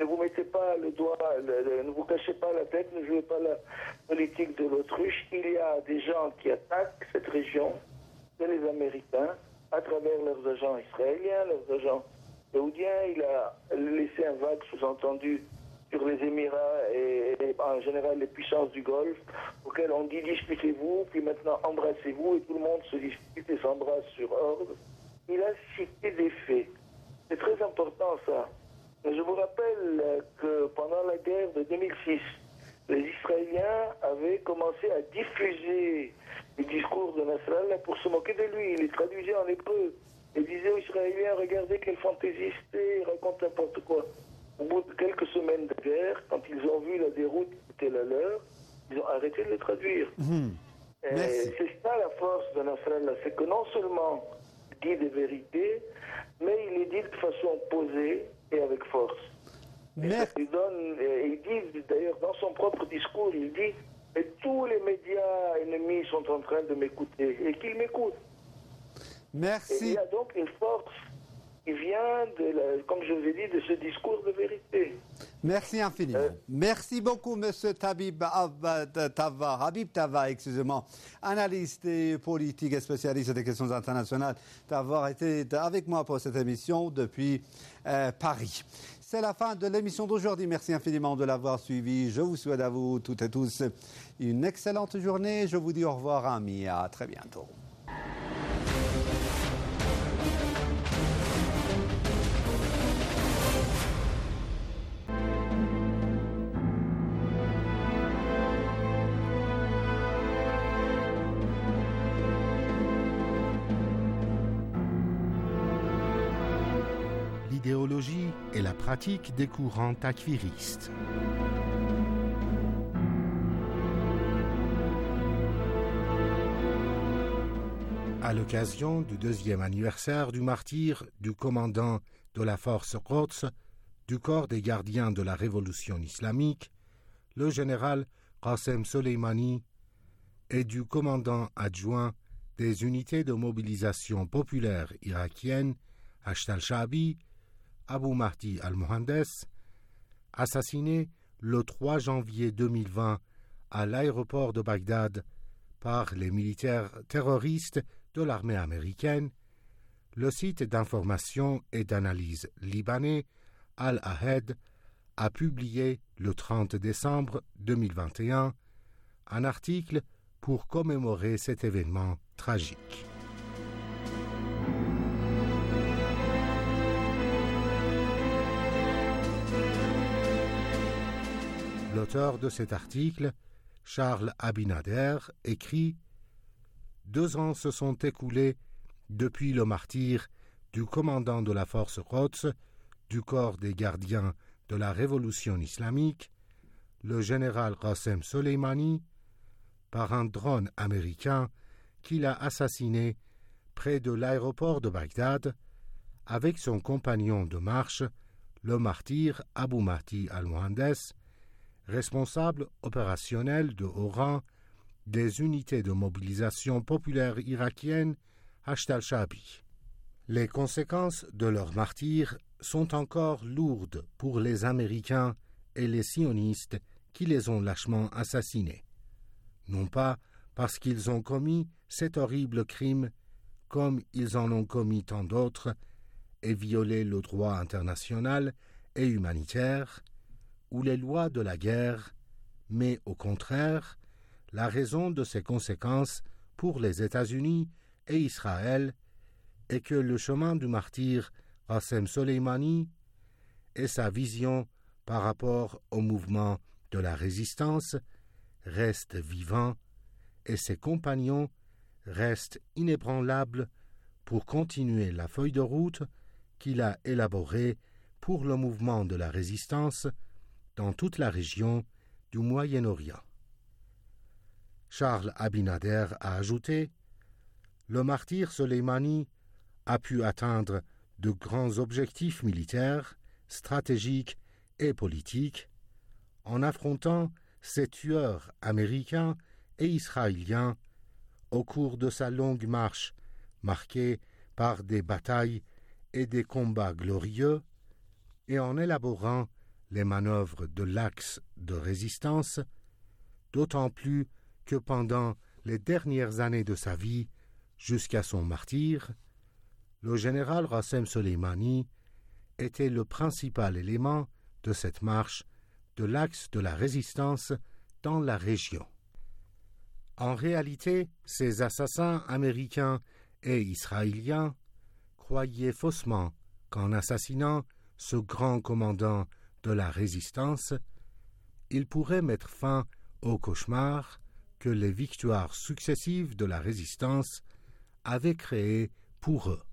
Ne vous mettez pas le doigt, ne vous cachez pas la tête, ne jouez pas la politique de l'autruche. Il y a des gens qui attaquent cette région, c'est les Américains, à travers leurs agents israéliens, leurs agents saoudiens. Il a laissé un vague sous-entendu sur les Émirats et en général les puissances du Golfe, auxquelles on dit disputez-vous, puis maintenant embrassez-vous, et tout le monde se dispute et s'embrasse sur ordre. Il a cité des faits. C'est très important ça. Mais je vous rappelle que pendant la guerre de 2006, les Israéliens avaient commencé à diffuser les discours de Nasrallah pour se moquer de lui. Ils les traduisaient en hébreu. Ils disaient aux Israéliens, regardez quel fantaisiste, il raconte n'importe quoi. Au bout de quelques semaines de guerre, quand ils ont vu la déroute qui était la leur, ils ont arrêté de le traduire. C'est ça la force de Nasrallah, c'est que non seulement il dit des vérités, mais il les dit de façon posée et avec force. Il dit, d'ailleurs, dans son propre discours, il dit « Et tous les médias ennemis sont en train de m'écouter, et qu'ils m'écoutent. » Merci. Et il y a donc une force qui vient, comme je vous ai dit, de ce discours de vérité. Merci infiniment. Merci beaucoup, M. Habib Tava, excusez-moi, analyste et politique et spécialiste des questions internationales, d'avoir été avec moi pour cette émission depuis Paris. C'est la fin de l'émission d'aujourd'hui. Merci infiniment de l'avoir suivi. Je vous souhaite à vous toutes et tous une excellente journée. Je vous dis au revoir, amis. À très bientôt. L'idéologie et la pratique des courants takfiristes. À l'occasion du 2e anniversaire du martyre du commandant de la force Quds du corps des gardiens de la révolution islamique, le général Qassem Soleimani, et du commandant adjoint des unités de mobilisation populaire irakienne, Hashd al-Shaabi, Abu Mahdi al-Mohandes, assassiné le 3 janvier 2020 à l'aéroport de Bagdad par les militaires terroristes de l'armée américaine, le site d'information et d'analyse libanais Al-Ahed a publié le 30 décembre 2021 un article pour commémorer cet événement tragique. L'auteur de cet article, Charles Abinader, écrit « 2 ans se sont écoulés depuis le martyre du commandant de la force Quds du corps des gardiens de la révolution islamique, le général Qassem Soleimani, par un drone américain qu'il a assassiné près de l'aéroport de Bagdad avec son compagnon de marche, le martyr Abu Mahdi al-Mohandes, responsable opérationnel de haut rang des unités de mobilisation populaire irakienne Hashd al-Shaabi. Les conséquences de leur martyre sont encore lourdes pour les Américains et les sionistes qui les ont lâchement assassinés. Non pas parce qu'ils ont commis cet horrible crime, comme ils en ont commis tant d'autres, et violé le droit international et humanitaire, ou les lois de la guerre, mais au contraire, la raison de ces conséquences pour les États-Unis et Israël est que le chemin du martyr Qassem Soleimani et sa vision par rapport au mouvement de la résistance restent vivants et ses compagnons restent inébranlables pour continuer la feuille de route qu'il a élaborée pour le mouvement de la résistance dans toute la région du Moyen-Orient. Charles Abinader a ajouté « Le martyr Soleimani a pu atteindre de grands objectifs militaires, stratégiques et politiques en affrontant ces tueurs américains et israéliens au cours de sa longue marche marquée par des batailles et des combats glorieux et en élaborant les manœuvres de l'axe de résistance, d'autant plus que pendant les dernières années de sa vie, jusqu'à son martyre, le général Qassem Soleimani était le principal élément de cette marche de l'axe de la résistance dans la région. En réalité, ces assassins américains et israéliens croyaient faussement qu'en assassinant ce grand commandant de la résistance, ils pourraient mettre fin au cauchemar que les victoires successives de la résistance avaient créé pour eux.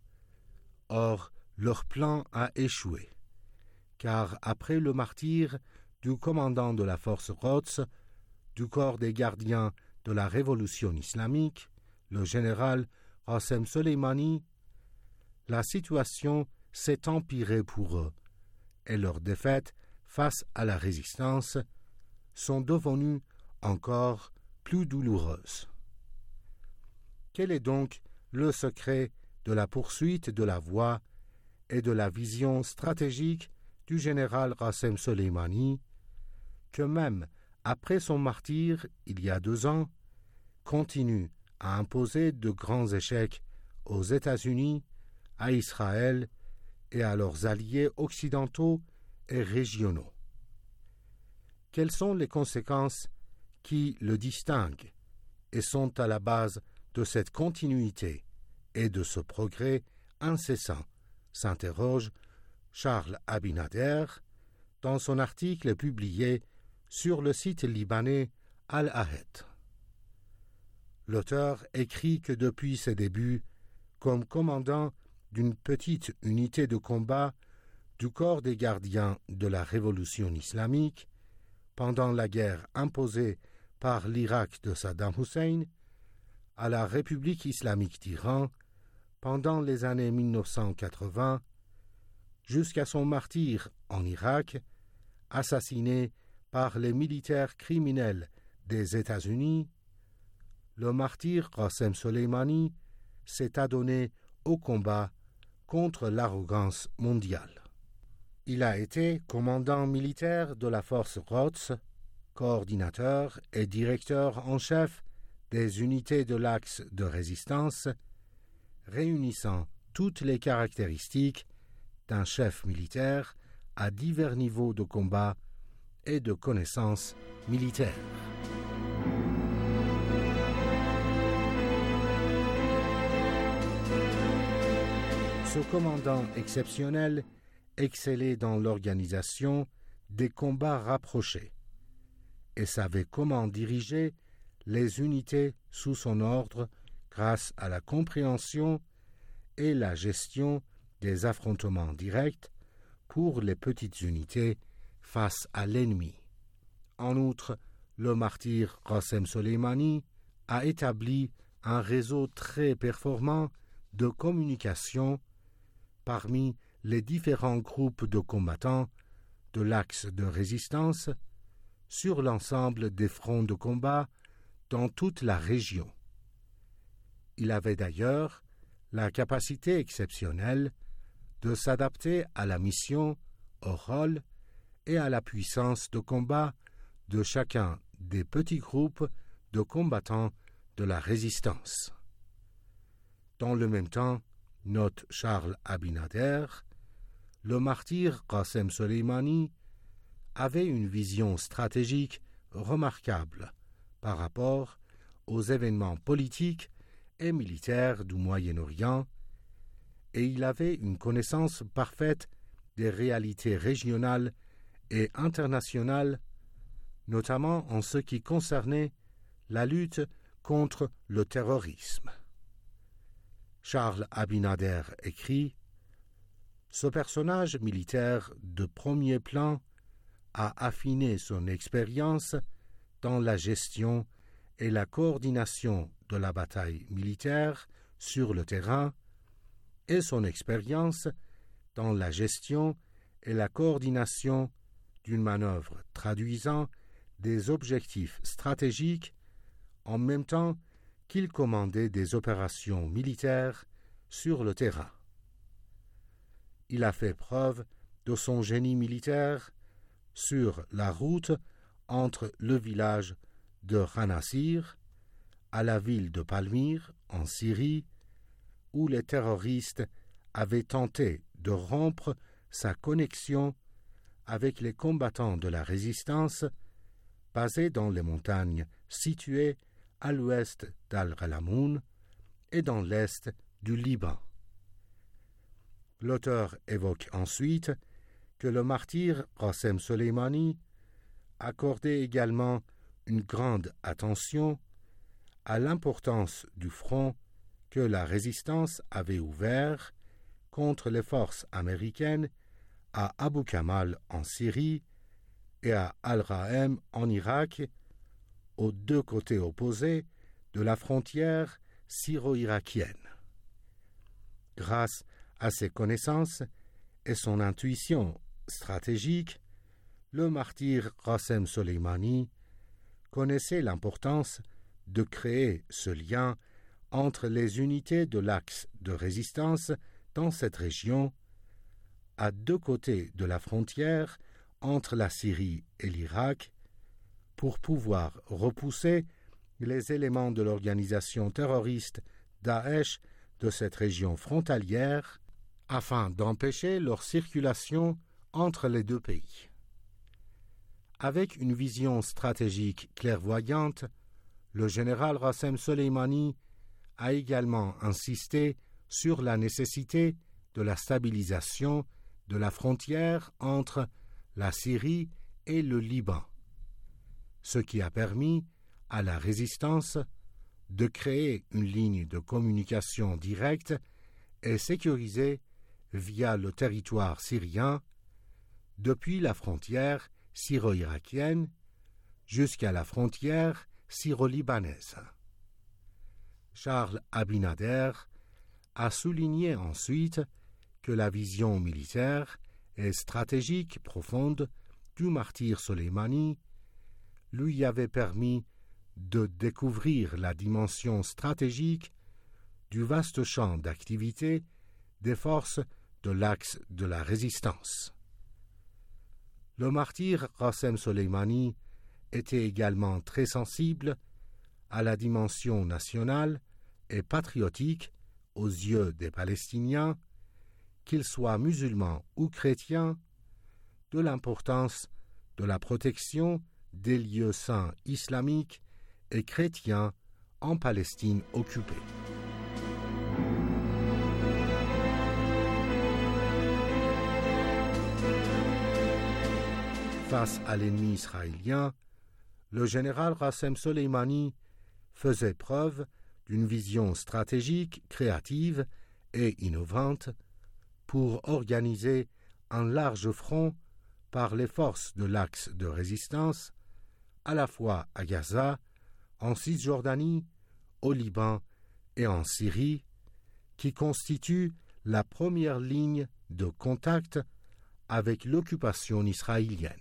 Or, leur plan a échoué, car après le martyre du commandant de la force Quds, du corps des gardiens de la révolution islamique, le général Qassem Soleimani, la situation s'est empirée pour eux, et leurs défaites face à la résistance sont devenues encore plus douloureuses. Quel est donc le secret de la poursuite de la voie et de la vision stratégique du général Qassem Soleimani, que même après son martyre il y a 2 ans, continue à imposer de grands échecs aux États-Unis, à Israël et à leurs alliés occidentaux et régionaux? Quelles sont les conséquences qui le distinguent et sont à la base de cette continuité et de ce progrès incessant, s'interroge Charles Abinader dans son article publié sur le site libanais Al-Ahed. L'auteur écrit que depuis ses débuts, comme commandant d'une petite unité de combat du corps des gardiens de la révolution islamique, pendant la guerre imposée par l'Irak de Saddam Hussein à la République islamique d'Iran pendant les années 1980, jusqu'à son martyre en Irak, assassiné par les militaires criminels des États-Unis, le martyr Qassem Soleimani s'est adonné au combat contre l'arrogance mondiale. Il a été commandant militaire de la force Quds, coordinateur et directeur en chef des unités de l'axe de résistance, réunissant toutes les caractéristiques d'un chef militaire à divers niveaux de combat et de connaissances militaires. Ce commandant exceptionnel excellait dans l'organisation des combats rapprochés et savait comment diriger les unités sous son ordre grâce à la compréhension et la gestion des affrontements directs pour les petites unités face à l'ennemi. En outre, le martyr Qassem Soleimani a établi un réseau très performant de communication parmi les différents groupes de combattants de l'axe de résistance sur l'ensemble des fronts de combat dans toute la région. Il avait d'ailleurs la capacité exceptionnelle de s'adapter à la mission, au rôle et à la puissance de combat de chacun des petits groupes de combattants de la résistance. Dans le même temps, note Charles Abinader, le martyr Qassem Soleimani avait une vision stratégique remarquable par rapport aux événements politiques et militaires du Moyen-Orient, et il avait une connaissance parfaite des réalités régionales et internationales, notamment en ce qui concernait la lutte contre le terrorisme. Charles Abinader écrit « Ce personnage militaire de premier plan a affiné son expérience dans la gestion et la coordination de la bataille militaire sur le terrain et son expérience dans la gestion et la coordination d'une manœuvre traduisant des objectifs stratégiques en même temps qu'il commandait des opérations militaires sur le terrain. Il a fait preuve de son génie militaire sur la route entre le village de Khanasir à la ville de Palmyre, en Syrie, où les terroristes avaient tenté de rompre sa connexion avec les combattants de la résistance basés dans les montagnes situées à l'ouest d'Al-Ghalamoun et dans l'est du Liban. L'auteur évoque ensuite que le martyr Qassem Soleimani accordait également une grande attention à l'importance du front que la résistance avait ouvert contre les forces américaines à Abu Kamal en Syrie et à Al-Rahem en Irak, aux deux côtés opposés de la frontière syro-irakienne. Grâce à ses connaissances et son intuition stratégique, le martyr Qassem Soleimani connaissait l'importance de créer ce lien entre les unités de l'axe de résistance dans cette région, à deux côtés de la frontière entre la Syrie et l'Irak, pour pouvoir repousser les éléments de l'organisation terroriste Daesh de cette région frontalière, afin d'empêcher leur circulation entre les deux pays. Avec une vision stratégique clairvoyante, le général Qassem Soleimani a également insisté sur la nécessité de la stabilisation de la frontière entre la Syrie et le Liban, ce qui a permis à la résistance de créer une ligne de communication directe et sécurisée via le territoire syrien, depuis la frontière syro-irakienne jusqu'à la frontière syro-libanaise. Charles Abinader a souligné ensuite que la vision militaire et stratégique profonde du martyr Soleimani lui avait permis de découvrir la dimension stratégique du vaste champ d'activité des forces de l'axe de la résistance. Le martyr Qassem Soleimani était également très sensible à la dimension nationale et patriotique aux yeux des Palestiniens, qu'ils soient musulmans ou chrétiens, de l'importance de la protection des lieux saints islamiques et chrétiens en Palestine occupée. Face à l'ennemi israélien, le général Qassem Soleimani faisait preuve d'une vision stratégique, créative et innovante pour organiser un large front par les forces de l'axe de résistance, à la fois à Gaza, en Cisjordanie, au Liban et en Syrie, qui constitue la première ligne de contact avec l'occupation israélienne.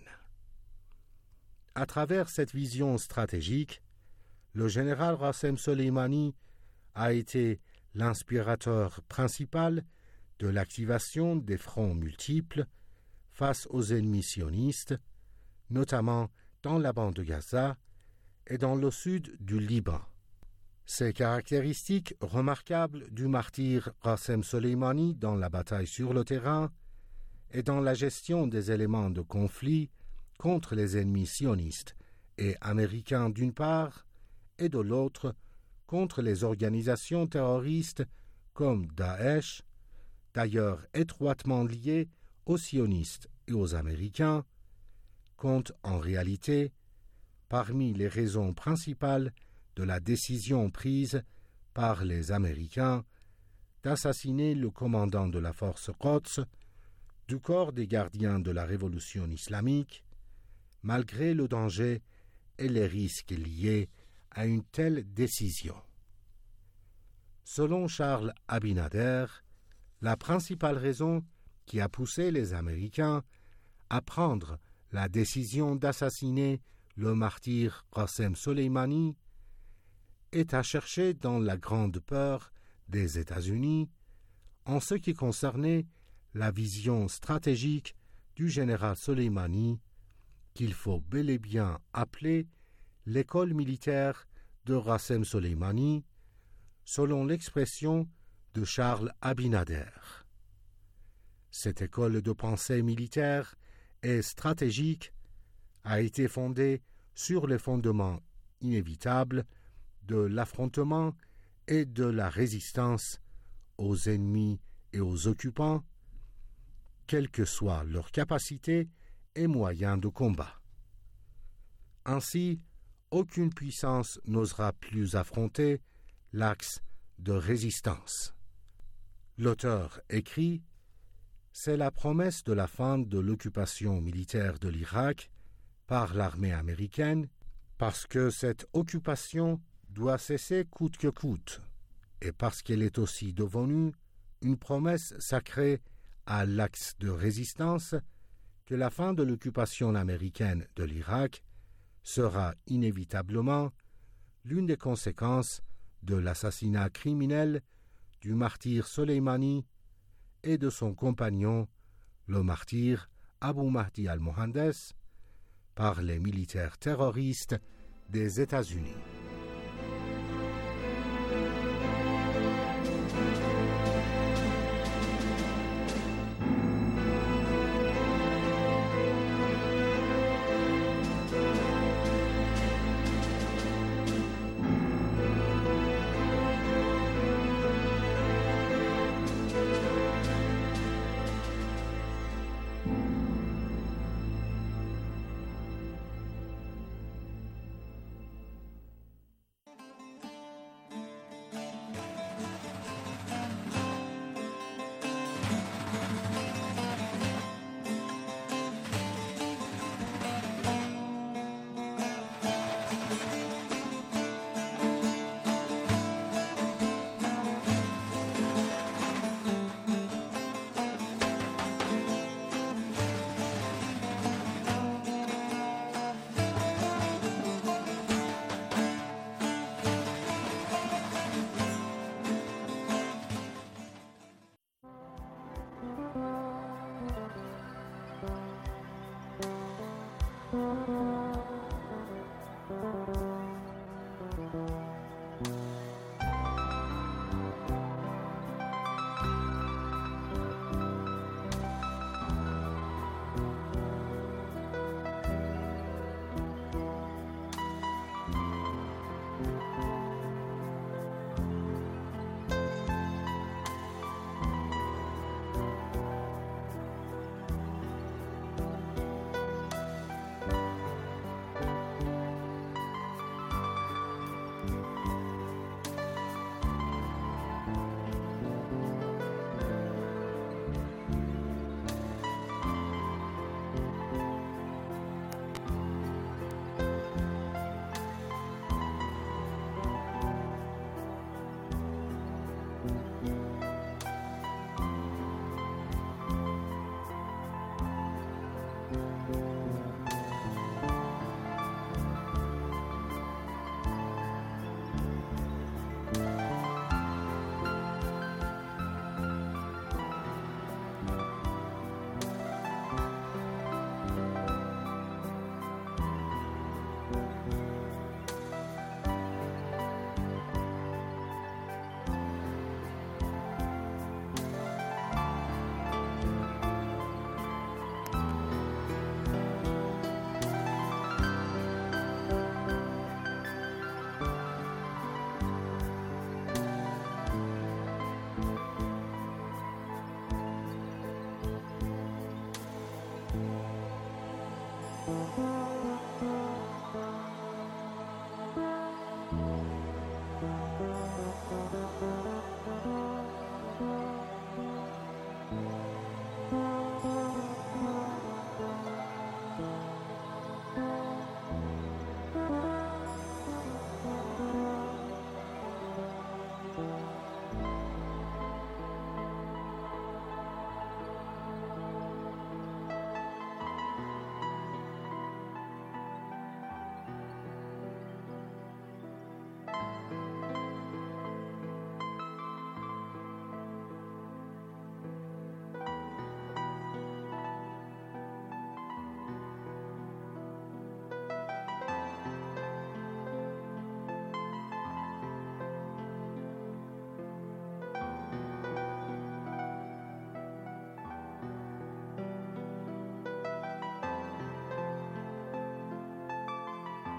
À travers cette vision stratégique, le général Qassem Soleimani a été l'inspirateur principal de l'activation des fronts multiples face aux ennemis sionistes, notamment dans la bande de Gaza et dans le sud du Liban. Ces caractéristiques remarquables du martyr Qassem Soleimani dans la bataille sur le terrain et dans la gestion des éléments de conflit contre les ennemis sionistes et américains d'une part, et de l'autre contre les organisations terroristes comme Daesh, d'ailleurs étroitement liées aux sionistes et aux Américains, compte en réalité parmi les raisons principales de la décision prise par les Américains d'assassiner le commandant de la force Quds du corps des gardiens de la révolution islamique, malgré le danger et les risques liés à une telle décision. Selon Charles Abinader, la principale raison qui a poussé les Américains à prendre la décision d'assassiner le martyr Qassem Soleimani est à chercher dans la grande peur des États-Unis en ce qui concernait la vision stratégique du général Soleimani qu'il faut bel et bien appeler l'école militaire de Rassem Soleimani, selon l'expression de Charles Abinader. Cette école de pensée militaire et stratégique a été fondée sur les fondements inévitables de l'affrontement et de la résistance aux ennemis et aux occupants, quelle que soit leur capacité et moyens de combat. Ainsi, aucune puissance n'osera plus affronter l'axe de résistance. L'auteur écrit « C'est la promesse de la fin de l'occupation militaire de l'Irak par l'armée américaine, parce que cette occupation doit cesser coûte que coûte, et parce qu'elle est aussi devenue une promesse sacrée à l'axe de résistance que la fin de l'occupation américaine de l'Irak sera inévitablement l'une des conséquences de l'assassinat criminel du martyr Soleimani et de son compagnon, le martyr Abu Mahdi al-Mohandes, par les militaires terroristes des États-Unis.